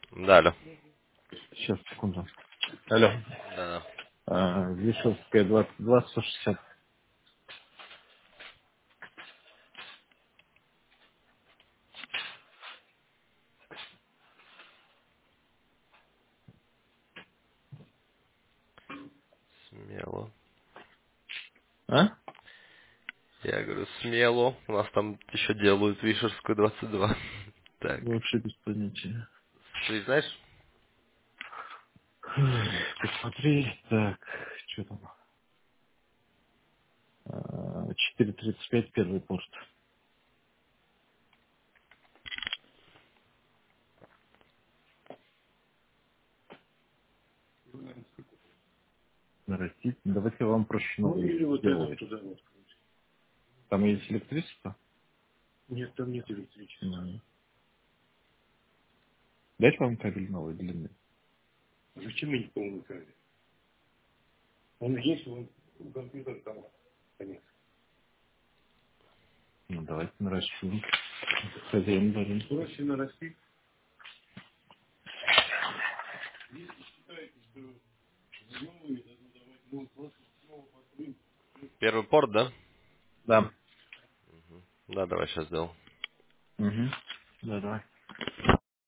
Да, алло. Сейчас, секунду. Алло. Да, Вишевская, 22, 160. смело. А? Я говорю, смело. У нас там еще делают Вишерскую 22. Так. Вообще без понятия. Ты знаешь? Посмотри. Так, что там? 4:35 первый порт. Нарастить. Давайте я вам проще Ну, новый или вот сделаю. этот туда вот. Там есть электричество? Нет, там нет электричества. Мгм. Дать вам кабель новый, длинный? Зачем мне полный кабель? Он есть, он компьютер там. Конец. Ну, давайте наращиваем. Хозяин барин. Проще нарастить. Первый порт, да? Да. Да, давай сейчас сделал. Угу. Да, давай.